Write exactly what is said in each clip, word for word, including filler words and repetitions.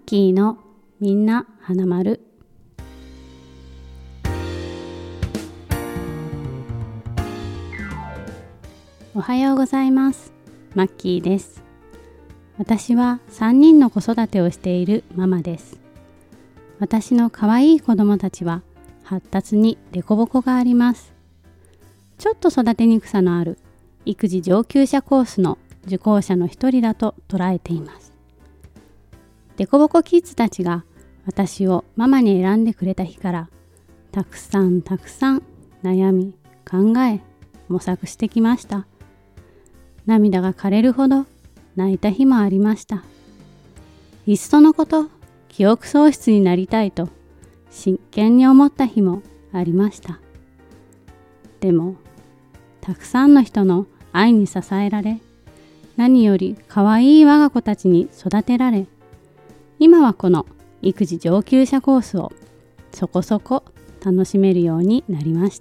キーのみんな花丸。おはようございます。マッキーです。私はさんにんの子育てをしているママです。私の可愛い子供たちは発達に凸凹があります。ちょっと育てにくさのある育児上級者コースの受講者の一人だと捉えています。凸凹キッズたちが私をママに選んでくれた日から、たくさんたくさん悩み、考え、模索してきました。涙が枯れるほど泣いた日もありました。いっそのこと、記憶喪失になりたいと真剣に思った日もありました。でも、たくさんの人の愛に支えられ、何より可愛い我が子たちに育てられ、今はこの育児上級者コースをそこそこ楽しめるようになりました。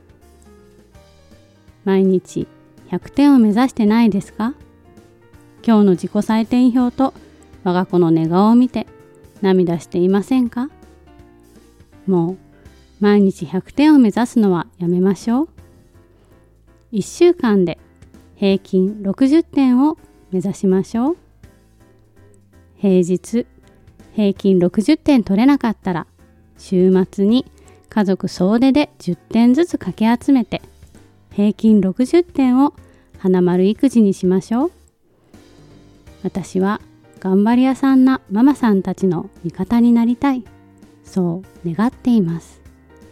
毎日ひゃくてんを目指してないですか？今日の自己採点表と我が子の寝顔を見て涙していませんか？もう毎日ひゃくてんを目指すのはやめましょう。いっしゅうかんで平均ろくじゅってんを目指しましょう。平日平均ろくじゅってん取れなかったら、週末に家族総出でじゅってんずつかけ集めて平均ろくじゅってんを花丸育児にしましょう。私は頑張り屋さんなママさんたちの味方になりたい、そう願っています。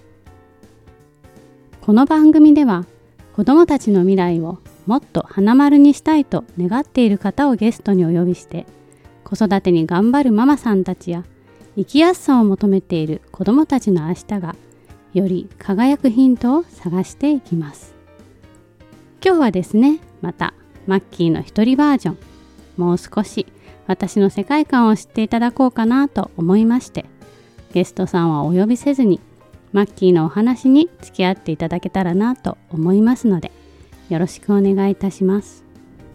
この番組では子どもたちの未来をもっと花丸にしたいと願っている方をゲストにお呼びして、子育てに頑張るママさんたちや生きやすさを求めている子どもたちの明日がより輝くヒントを探していきます。今日はですね、またマッキーの一人バージョン、もう少し私の世界観を知っていただこうかなと思いまして、ゲストさんはお呼びせずにマッキーのお話に付き合っていただけたらなと思いますので、よろしくお願いいたします。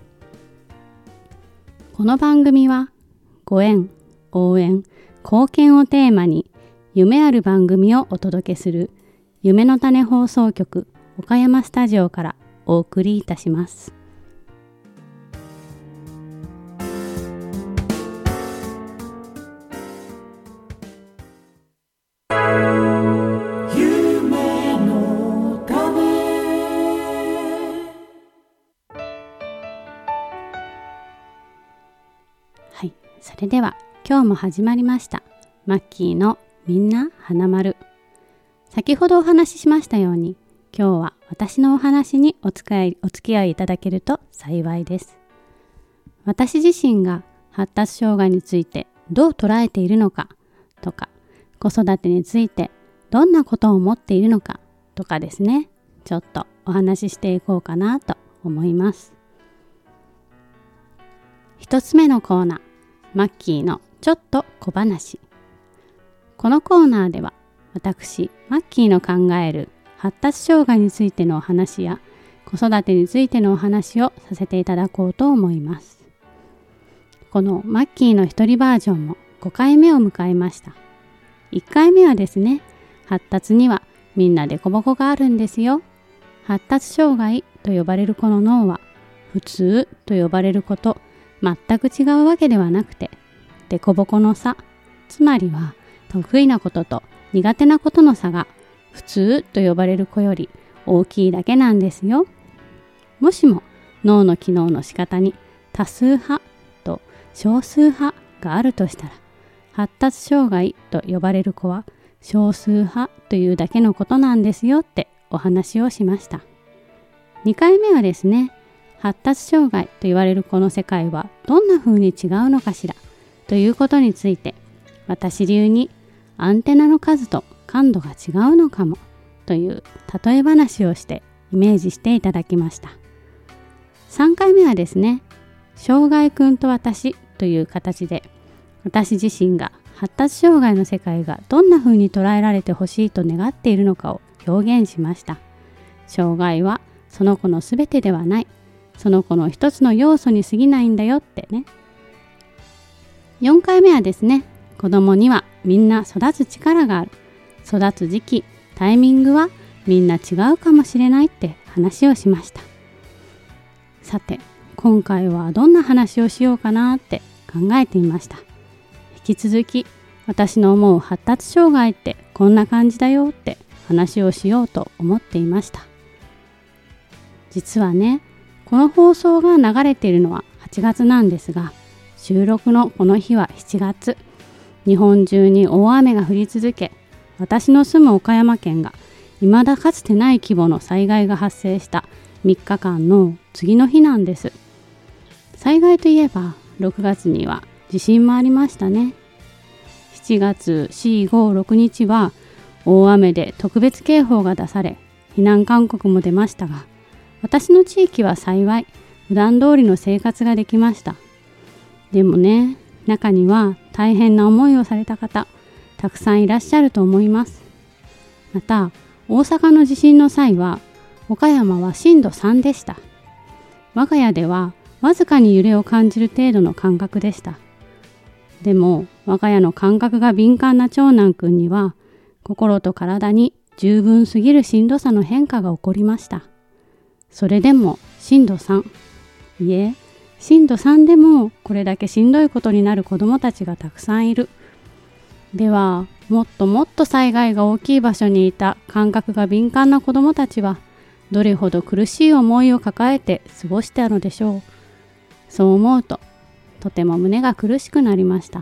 この番組はご縁、応援、貢献をテーマに夢ある番組をお届けする夢の種放送局岡山スタジオからお送りいたします。はい、それでは今日も始まりましたマッキーのみんな花丸。先ほどお話ししましたように、今日は私のお話にお付き合い、お付き合いいただけると幸いです。私自身が発達障害についてどう捉えているのかとか、子育てについてどんなことを思っているのかとかですね、ちょっとお話ししていこうかなと思います。一つ目のコーナー、マッキーのちょっと小話。このコーナーでは私マッキーの考える発達障害についてのお話や子育てについてのお話をさせていただこうと思います。このマッキーの一人バージョンもごかいめを迎えました。いっかいめはですね、発達にはみんな凸凹があるんですよ。発達障害と呼ばれる子の脳は普通と呼ばれる子と全く違うわけではなくて、凸凹の差、つまりは得意なことと苦手なことの差が普通と呼ばれる子より大きいだけなんですよ。もしも脳の機能の仕方に多数派と少数派があるとしたら、発達障害と呼ばれる子は少数派というだけのことなんですよってお話をしました。にかいめはですね、発達障害と言われる子の世界はどんな風に違うのかしらということについて、私流にアンテナの数と感度が違うのかもという例え話をしてイメージしていただきました。さんかいめはですね、障害くんと私という形で、私自身が発達障害の世界がどんな風に捉えられてほしいと願っているのかを表現しました。障害はその子のすべてではない、その子の一つの要素に過ぎないんだよってね。 よんかいめはですね、子供にはみんな育つ力がある。育つ時期、タイミングはみんな違うかもしれないって話をしました。さて、今回はどんな話をしようかなって考えていました。引き続き、私の思う発達障害ってこんな感じだよって話をしようと思っていました。実はね、この放送が流れているのははちがつなんですが、収録のこの日はしちがつ。日本中に大雨が降り続け、私の住む岡山県が未だかつてない規模の災害が発生したみっかかんの次の日なんです。災害といえばろくがつには地震もありましたね。しちがつよん、ご、ろくにちは大雨で特別警報が出され、避難勧告も出ましたが、私の地域は幸い普段通りの生活ができました。でもね、中には大変な思いをされた方、たくさんいらっしゃると思います。また、大阪の地震の際は、岡山はしんどさんでした。我が家ではわずかに揺れを感じる程度の感覚でした。でも、我が家の感覚が敏感な長男くんには、心と体に十分すぎるしんどさの変化が起こりました。それでもしんどさん、いえ、しんどさんでもこれだけしんどいことになる子どもたちがたくさんいる。では、もっともっと災害が大きい場所にいた感覚が敏感な子どもたちは、どれほど苦しい思いを抱えて過ごしたのでしょう。そう思うと、とても胸が苦しくなりました。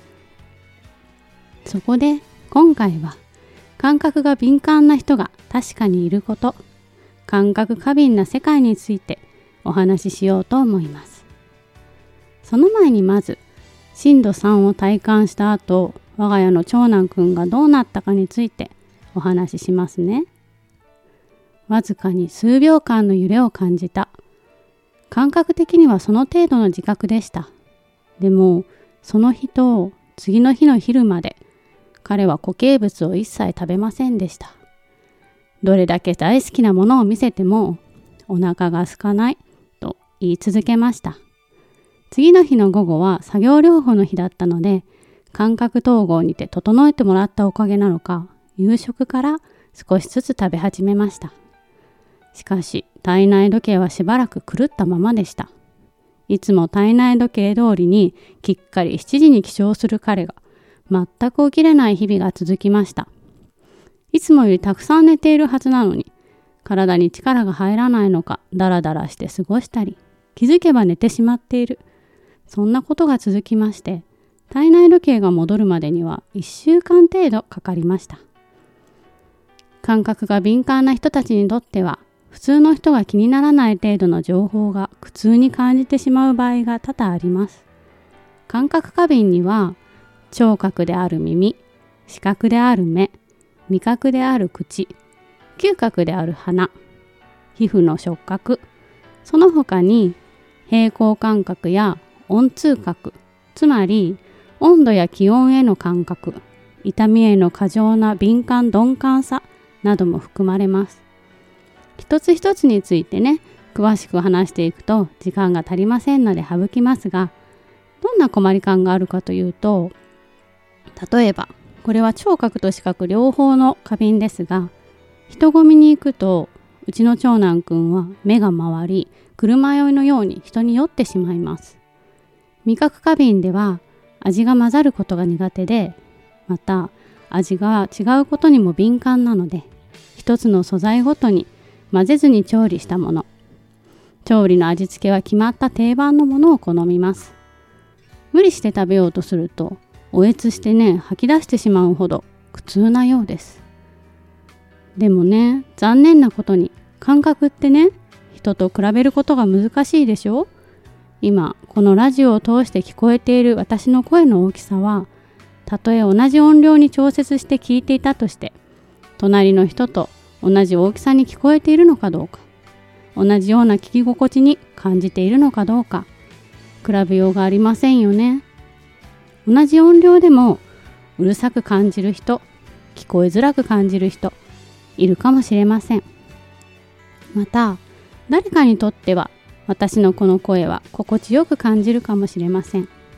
そこで今回は、感覚が敏感な人が確かにいること、感覚過敏な世界についてお話ししようと思います。その前にまず、しんどさんを体感した後、我が家の長男くんがどうなったかについてお話ししますね。わずかに数秒間の揺れを感じた。感覚的にはその程度の自覚でした。でも、その日と次の日の昼まで、彼は固形物を一切食べませんでした。どれだけ大好きなものを見せても、お腹が空かないと言い続けました。次の日の午後は作業療法の日だったので、感覚統合にて整えてもらったおかげなのか、夕食から少しずつ食べ始めました。しかし、体内時計はしばらく狂ったままでした。いつも体内時計通りにきっかりしちじに起床する彼が、全く起きれない日々が続きました。いつもよりたくさん寝ているはずなのに、体に力が入らないのか、ダラダラして過ごしたり、気づけば寝てしまっている。そんなことが続きまして、体内時計が戻るまでにはいっしゅうかん程度かかりました。感覚が敏感な人たちにとっては、普通の人が気にならない程度の情報が苦痛に感じてしまう場合が多々あります。感覚過敏には、聴覚である耳、視覚である目、味覚である口、嗅覚である鼻、皮膚の触覚、その他に平衡感覚や温痛覚、つまり温度や気温への感覚、痛みへの過剰な敏感鈍感さなども含まれます。一つ一つについてね、詳しく話していくと時間が足りませんので省きますが、どんな困り感があるかというと、例えば、これは聴覚と視覚両方の過敏ですが、人混みに行くと、うちの長男くんは目が回り、車酔いのように人に酔ってしまいます。味覚過敏では、味が混ざることが苦手で、また味が違うことにも敏感なので、一つの素材ごとに混ぜずに調理したもの、調理の味付けは決まった定番のものを好みます。無理して食べようとすると、おえつしてね、吐き出してしまうほど苦痛なようです。でもね、残念なことに感覚ってね、人と比べることが難しいでしょ？今、このラジオを通して聞こえている私の声の大きさは、たとえ同じ音量に調節して聞いていたとして、隣の人と同じ大きさに聞こえているのかどうか、同じような聞き心地に感じているのかどうか、比べようがありませんよね。同じ音量でもうるさく感じる人、聞こえづらく感じる人、いるかもしれません。また、誰かにとっては私のこの声は心地よく感じるかもしれません。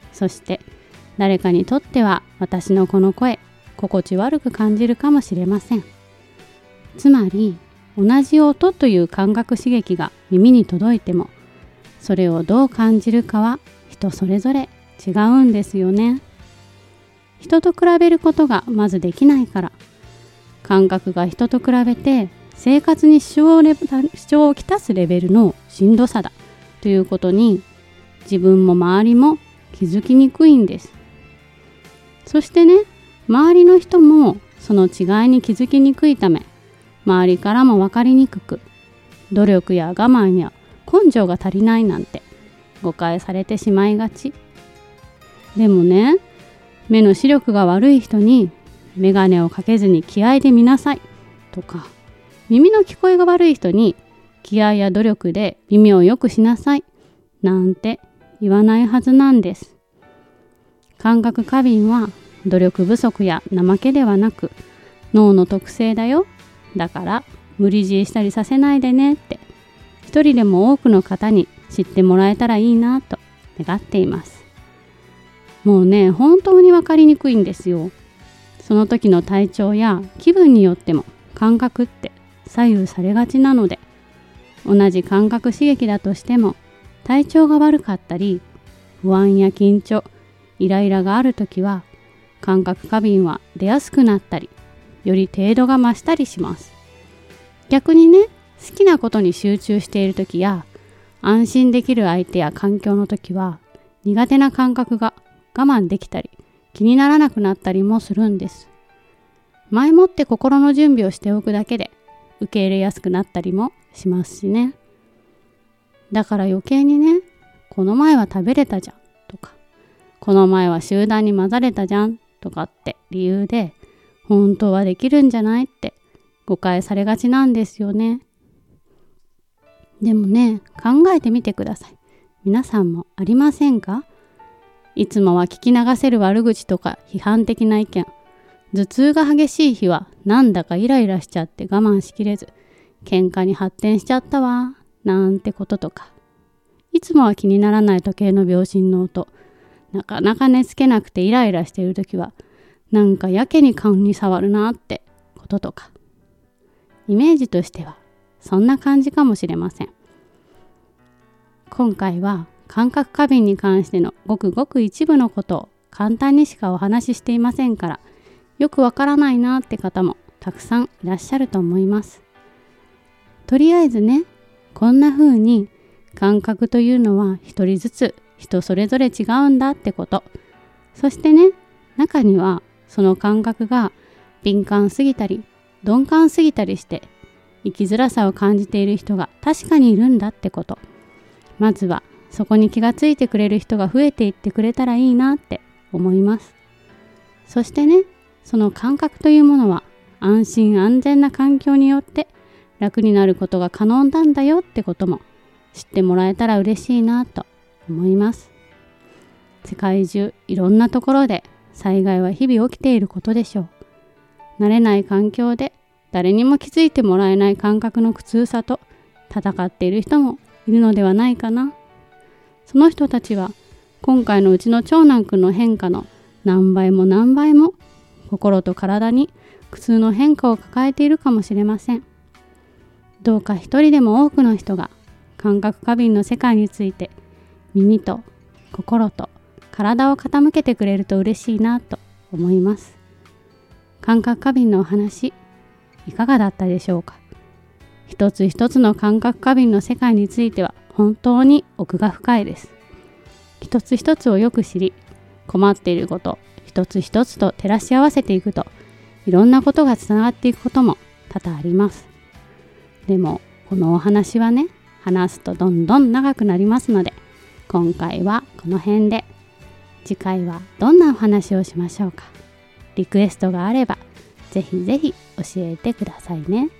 そして誰かにとっては私のこの声、心地悪く感じるかもしれません。つまり同じ音という感覚刺激が耳に届いても、それをどう感じるかは人それぞれ違うんですよね。人と比べることがまずできないから、感覚が人と比べて生活に支障をレ支障をきたすレベルのしんどさだということに自分も周りも気づきにくいんです。そしてね、周りの人もその違いに気づきにくいため、周りからも分かりにくく、努力や我慢や根性が足りないなんて誤解されてしまいがち。でもね、目の視力が悪い人に眼鏡をかけずに気合で見なさいとか、耳の聞こえが悪い人に気合や努力で耳を良くしなさいなんて言わないはずなんです。感覚過敏は努力不足や怠けではなく脳の特性だよ。だから無理強いしたりさせないでねって一人でも多くの方に知ってもらえたらいいなと願っています。もうね、本当に分かりにくいんですよ。その時の体調や気分によっても感覚って左右されがちなので、同じ感覚刺激だとしても体調が悪かったり不安や緊張、イライラがあるときは感覚過敏は出やすくなったり、より程度が増したりします。逆にね、好きなことに集中しているときや安心できる相手や環境のときは苦手な感覚が我慢できたり気にならなくなったりもするんです。前もって心の準備をしておくだけで受け入れやすくなったりもしますしね。だから余計にね、この前は食べれたじゃんとか、この前は集団に混ざれたじゃんとかって理由で本当はできるんじゃないって誤解されがちなんですよね。でもね、考えてみてください。皆さんもありませんか？いつもは聞き流せる悪口とか批判的な意見、頭痛が激しい日はなんだかイライラしちゃって我慢しきれず喧嘩に発展しちゃったわなんてこととか、いつもは気にならない時計の秒針の音、なかなか寝つけなくてイライラしている時はなんかやけに勘に触るなってこととか、イメージとしてはそんな感じかもしれません。今回は感覚過敏に関してのごくごく一部のことを簡単にしかお話ししていませんから、よくわからないなって方もたくさんいらっしゃると思います。とりあえずね、こんな風に感覚というのは一人ずつ人それぞれ違うんだってこと、そしてね、中にはその感覚が敏感すぎたり鈍感すぎたりして生きづらさを感じている人が確かにいるんだってこと、まずはそこに気がついてくれる人が増えていってくれたらいいなって思います。そしてね、その感覚というものは安心安全な環境によって楽になることが可能なんだよってことも知ってもらえたら嬉しいなと思います。世界中いろんなところで災害は日々起きていることでしょう。慣れない環境で誰にも気づいてもらえない感覚の苦痛さと戦っている人もいるのではないかな。その人たちは今回のうちの長男くんの変化の何倍も何倍も心と体に苦痛の変化を抱えているかもしれません。どうか一人でも多くの人が感覚過敏の世界について耳と心と体を傾けてくれると嬉しいなと思います。感覚過敏のお話いかがだったでしょうか。一つ一つの感覚過敏の世界については本当に奥が深いです。一つ一つをよく知り、困っていること一つ一つと照らし合わせていくと、いろんなことがつながっていくことも多々あります。でもこのお話はね、話すとどんどん長くなりますので、今回はこの辺で。次回はどんなお話をしましょうか。リクエストがあればぜひぜひ教えてくださいね。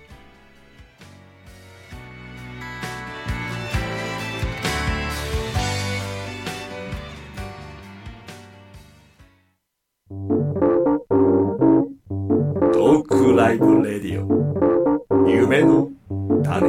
トークライブレディオ、夢の種。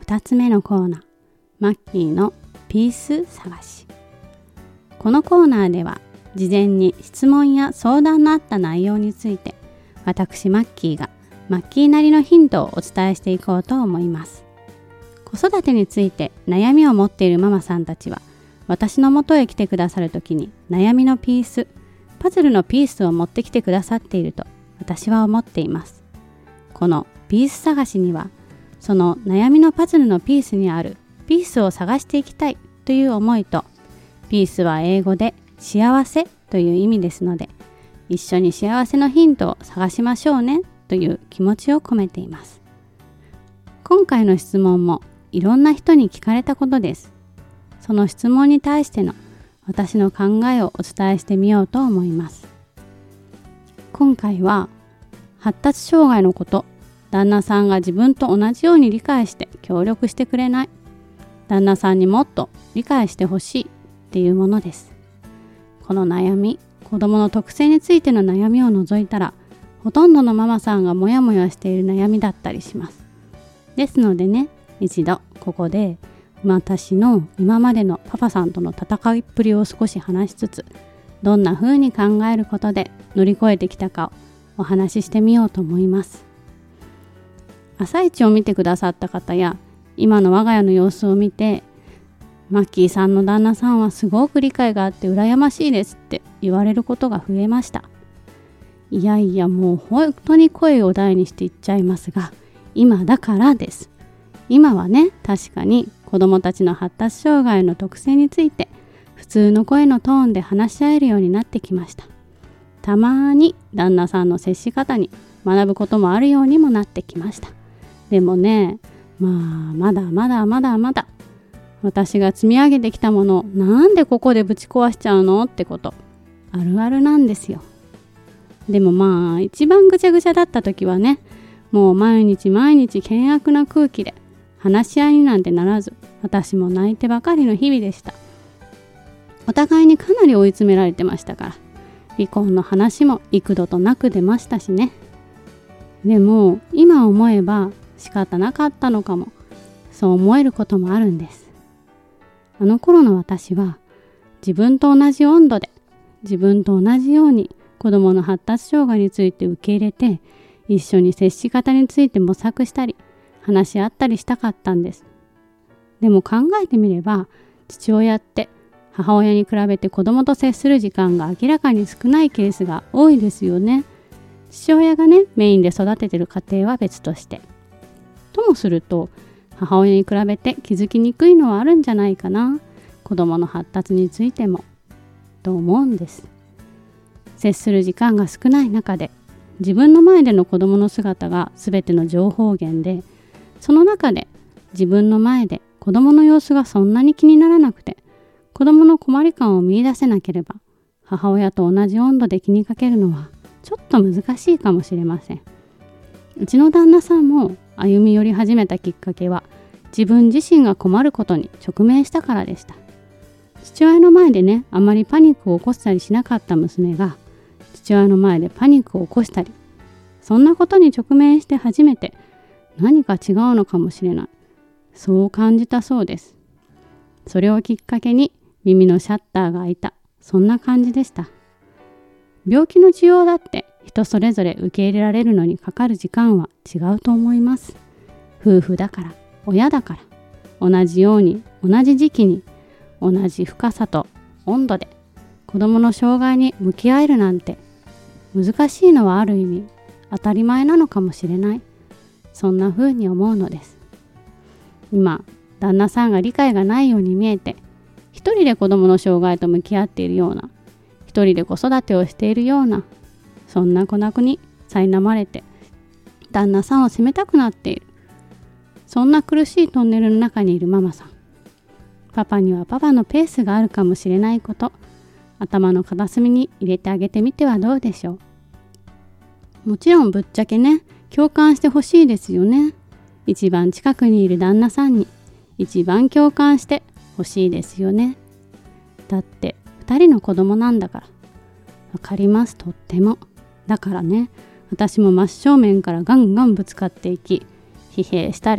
たつめのコーナー、マッキーのピース探し。このコーナーでは事前に質問や相談のあった内容について、私マッキーがマッキーなりのヒントをお伝えしていこうと思います。子育てについて悩みを持っているママさんたちは、私の元へ来てくださるときに悩みのピース、パズルのピースを持ってきてくださっていると私は思っています。このピース探しには、その悩みのパズルのピースにあるピースを探していきたいという思いと、ピースは英語で幸せという意味ですので、一緒に幸せのヒントを探しましょうねという気持ちを込めています。今回の質問もいろんな人に聞かれたことです。その質問に対しての私の考えをお伝えしてみようと思います。今回は発達障害のこと、旦那さんが自分と同じように理解して協力してくれない、旦那さんにもっと理解してほしいっていうものです。この悩み、子供の特性についての悩みを除いたら、ほとんどのママさんがモヤモヤしている悩みだったりします。ですのでね、一度ここで私の今までのパパさんとの戦いっぷりを少し話しつつ、どんな風に考えることで乗り越えてきたかをお話ししてみようと思います。朝一を見てくださった方や、今の我が家の様子を見て、マッキーさんの旦那さんはすごく理解があって羨ましいですって言われることが増えました。いやいや、もう本当に声を大にして言っちゃいますが、今だからです。今はね、確かに子どもたちの発達障害の特性について普通の声のトーンで話し合えるようになってきました。たまに旦那さんの接し方に学ぶこともあるようにもなってきました。でもね、まあまだまだまだまだ私が積み上げてきたものをなんでここでぶち壊しちゃうのってことあるあるなんですよ。でもまあ一番ぐちゃぐちゃだった時はね、もう毎日毎日険悪な空気で話し合いになんてならず、私も泣いてばかりの日々でした。お互いにかなり追い詰められてましたから、離婚の話も幾度となく出ましたしね。でも今思えば仕方なかったのかも、そう思えることもあるんです。あの頃の私は自分と同じ温度で、自分と同じように子供の発達障害について受け入れて、一緒に接し方について模索したり話し合ったりしたかったんです。でも考えてみれば、父親って母親に比べて子供と接する時間が明らかに少ないケースが多いですよね。父親がね、メインで育ててる家庭は別として。ともすると、母親に比べて気づきにくいのはあるんじゃないかな、子供の発達についても、と思うんです。接する時間が少ない中で、自分の前での子供の姿が全ての情報源で、その中で自分の前で子供の様子がそんなに気にならなくて、子供の困り感を見出せなければ、母親と同じ温度で気にかけるのはちょっと難しいかもしれません。うちの旦那さんも歩み寄り始めたきっかけは、自分自身が困ることに直面したからでした。父親の前でね、あまりパニックを起こしたりしなかった娘が、父親の前でパニックを起こしたり、そんなことに直面して初めて何か違うのかもしれない、そう感じたそうです。それをきっかけに耳のシャッターが開いた、そんな感じでした。病気の治療だって人それぞれ受け入れられるのにかかる時間は違うと思います。夫婦だから、親だから、同じように同じ時期に同じ深さと温度で子供の障害に向き合えるなんて、難しいのはある意味当たり前なのかもしれない、そんな風に思うのです。今旦那さんが理解がないように見えて、一人で子供の障害と向き合っているような、一人で子育てをしているような、そんな子な子に苛まれて旦那さんを責めたくなっている、そんな苦しいトンネルの中にいるママさん。パパにはパパのペースがあるかもしれないこと、頭の片隅に入れてあげてみてはどうでしょう。もちろんぶっちゃけね、共感してほしいですよね。一番近くにいる旦那さんに一番共感してほしいですよね。だって二人の子供なんだから。わかります、とっても。だからね、私も真正面からガンガンぶつかっていき、疲弊したり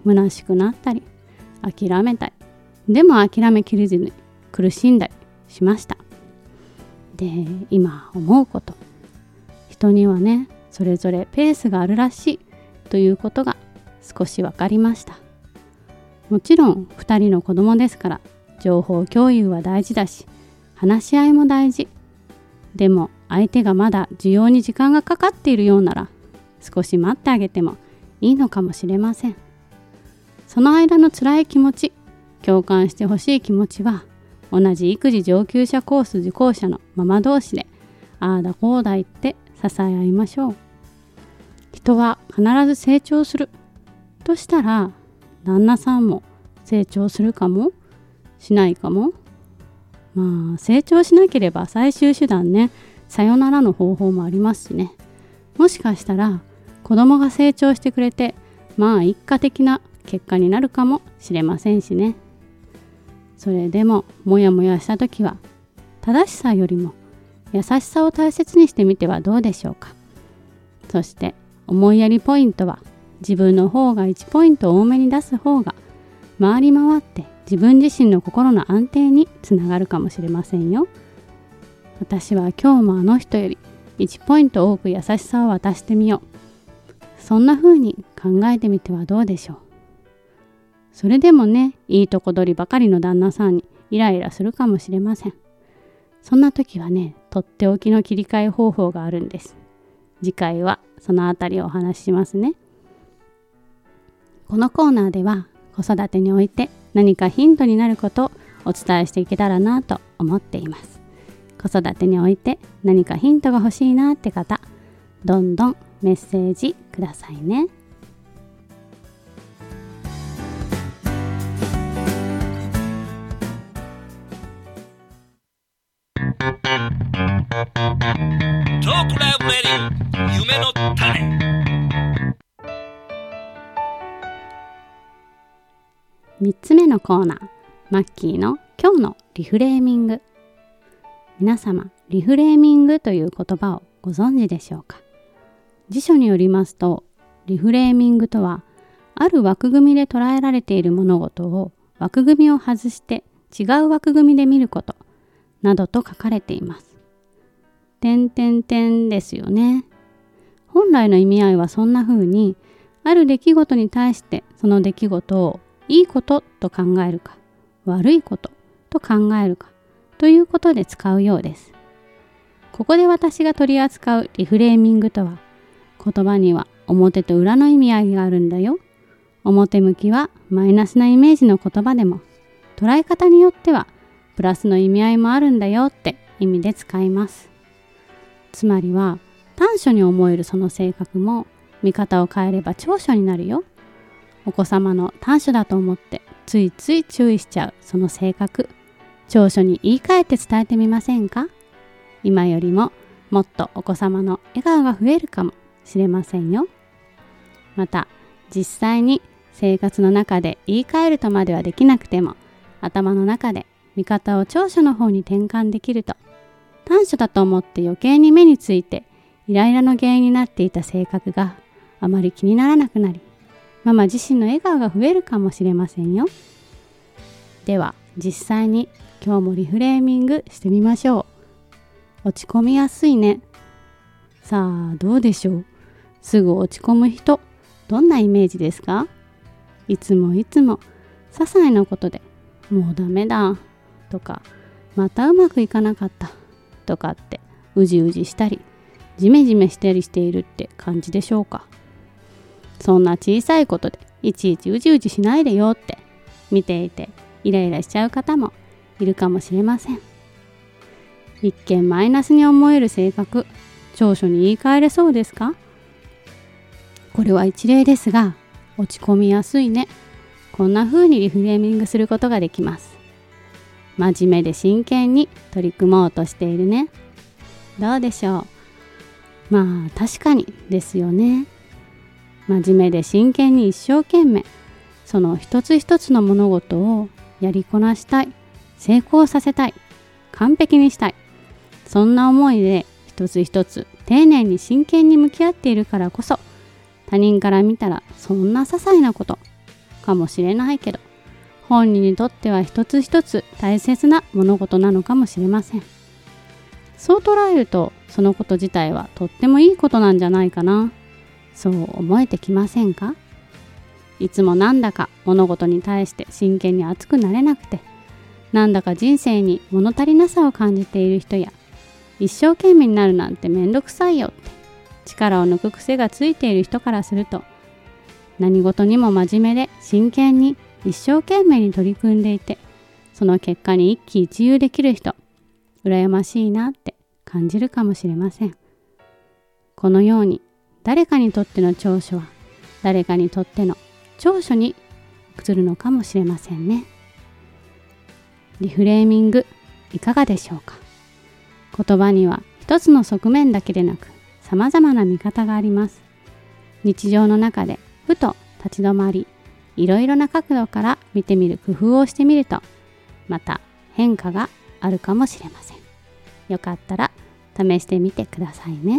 虚しくなったり諦めたり、でも諦めきれずに苦しんだりしました。で、今思うこと、人にはねそれぞれペースがあるらしいということが少し分かりました。もちろんふたりの子供ですから情報共有は大事だし、話し合いも大事。でも相手がまだ需要に時間がかかっているようなら少し待ってあげてもいいのかもしれません。その間の辛い気持ち、共感してほしい気持ちは同じ育児上級者コース受講者のママ同士でああだこうだ言って支え合いましょう。人は必ず成長するとしたら、旦那さんも成長するかもしないかも。まあ成長しなければ最終手段ね、さよならの方法もありますしね。もしかしたら子供が成長してくれて、まあ一家的な結果になるかもしれませんしね。それでももやもやした時は正しさよりも優しさを大切にしてみてはどうでしょうか。そして思いやりポイントは自分の方がいちポイント多めに出す方が回り回って自分自身の心の安定につながるかもしれませんよ。私は今日もあの人よりいちポイント多く優しさを渡してみよう。そんな風に考えてみてはどうでしょう。それでもね、いいとこ取りばかりの旦那さんにイライラするかもしれません。そんな時はね、とっておきの切り替え方法があるんです。次回はそのあたりをお話ししますね。このコーナーでは子育てにおいて何かヒントになることをお伝えしていけたらなと思っています。子育てにおいて何かヒントが欲しいなって方、どんどんメッセージくださいね。 トークライブレディオ夢の種。 みっつめのコーナー、マッキーの今日のリフレーミング。皆様、リフレーミングという言葉をご存知でしょうか。辞書によりますと、リフレーミングとは、ある枠組みで捉えられている物事を枠組みを外して違う枠組みで見ることなどと書かれています。点点点ですよね。本来の意味合いはそんな風に、ある出来事に対してその出来事をいいことと考えるか、悪いことと考えるかということで使うようです。ここで私が取り扱うリフレーミングとは、言葉には表と裏の意味合いがあるんだよ。表向きはマイナスなイメージの言葉でも、捉え方によってはプラスの意味合いもあるんだよって意味で使います。つまりは短所に思えるその性格も見方を変えれば長所になるよ。お子様の短所だと思ってついつい注意しちゃうその性格、長所に言い換えて伝えてみませんか。今よりももっとお子様の笑顔が増えるかもしれませんよ。また実際に生活の中で言い換えるとまではできなくても、頭の中で見方を長所の方に転換できると、短所だと思って余計に目についてイライラの原因になっていた性格があまり気にならなくなり、ママ自身の笑顔が増えるかもしれませんよ。では実際に今日もリフレーミングしてみましょう。落ち込みやすいね。さあどうでしょう。すぐ落ち込む人、どんなイメージですか。いつもいつも些細なことでもうダメだとか、またうまくいかなかったとかってうじうじしたりジメジメしたりしているって感じでしょうか。そんな小さいことでいちいちうじうじしないでよって見ていてイライラしちゃう方もいるかもしれません。一見マイナスに思える性格、長所に言い換えれそうですか。これは一例ですが、落ち込みやすいね、こんな風にリフレーミングすることができます。真面目で真剣に取り組もうとしているね。どうでしょう。まあ確かにですよね。真面目で真剣に一生懸命その一つ一つの物事をやりこなしたい、成功させたい、完璧にしたい、そんな思いで一つ一つ丁寧に真剣に向き合っているからこそ、他人から見たらそんな些細なこと、 かもしれないけど、本人にとっては一つ一つ大切な物事なのかもしれません。そう捉えると、そのこと自体はとってもいいことなんじゃないかな、そう思えてきませんか？いつもなんだか物事に対して真剣に熱くなれなくて、なんだか人生に物足りなさを感じている人や、一生懸命になるなんてめんどくさいよって力を抜く癖がついている人からすると、何事にも真面目で真剣に一生懸命に取り組んでいて、その結果に一喜一憂できる人、羨ましいなって感じるかもしれません。このように誰かにとっての長所は誰かにとっての長所に移るのかもしれませんね。リフレーミングいかがでしょうか？言葉には一つの側面だけでなく様々な見方があります。日常の中でふと立ち止まり、いろいろな角度から見てみる工夫をしてみると、また変化があるかもしれません。よかったら試してみてくださいね。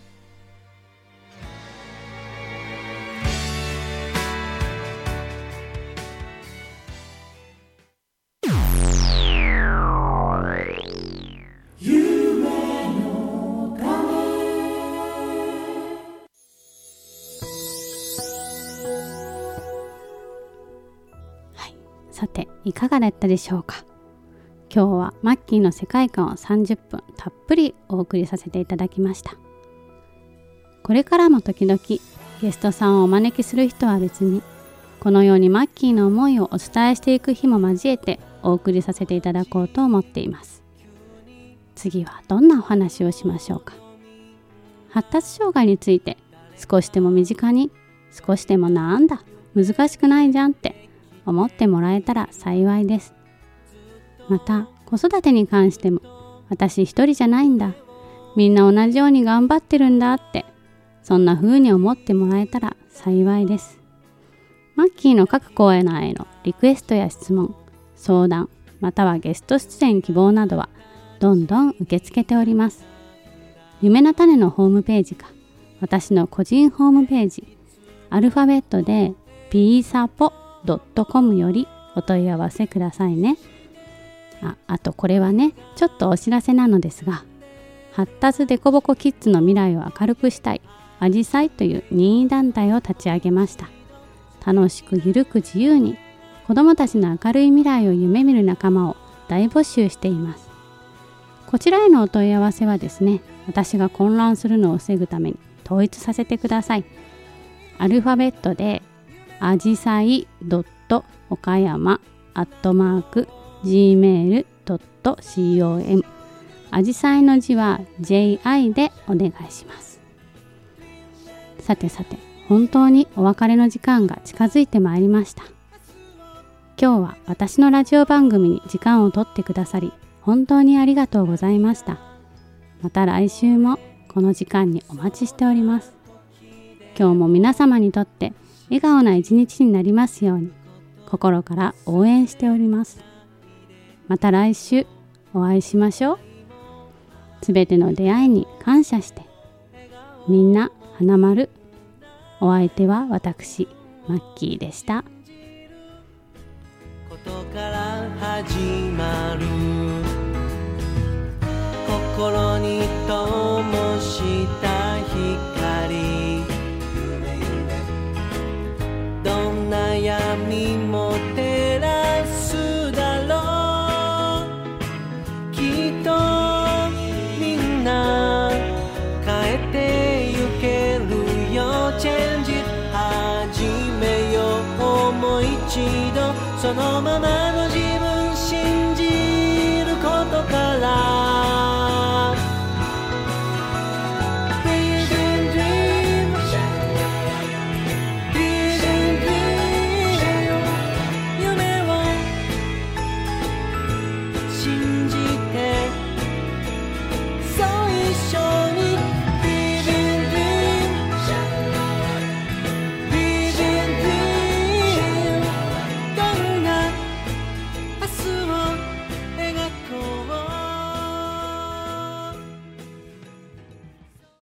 さて、いかがだったでしょうか？今日はマッキーの世界観をさんじゅっぷんたっぷりお送りさせていただきました。これからも時々ゲストさんをお招きする人は別に、このようにマッキーの思いをお伝えしていく日も交えてお送りさせていただこうと思っています。次はどんなお話をしましょうか？発達障害について少しでも身近に、少しでもなんだ難しくないじゃんって思ってもらえたら幸いです。また子育てに関しても、私一人じゃないんだ、みんな同じように頑張ってるんだって、そんな風に思ってもらえたら幸いです。マッキーの各コーナーへのリクエストや質問、相談、またはゲスト出演希望などはどんどん受け付けております。夢の種のホームページか、私の個人ホームページ、アルファベットでピーサポドットコム よりお問い合わせくださいね。あ、あとこれはね、ちょっとお知らせなのですが、発達デコボコキッズの未来を明るくしたいアジサイという任意団体を立ち上げました。楽しくゆるく自由に子どもたちの明るい未来を夢見る仲間を大募集しています。こちらへのお問い合わせはですね、私が混乱するのを防ぐために統一させてください。アルファベットでアジサイドットおかやまアットマーク ジーメールドットコム、 アジサイの字は ジェイアイ でお願いします。さてさて、本当にお別れの時間が近づいてまいりました。今日は私のラジオ番組に時間をとってくださり、本当にありがとうございました。また来週もこの時間にお待ちしております。今日も皆様にとって笑顔な一日になりますように、心から応援しております。また来週お会いしましょう。すべての出会いに感謝して、みんな花丸。お相手は私マッキーでした。 ことから始まる、心に灯した光、どんな闇も照らすだろう。きっとみんな変えてゆけるよ。チェンジ始めよう。もう一度そのまま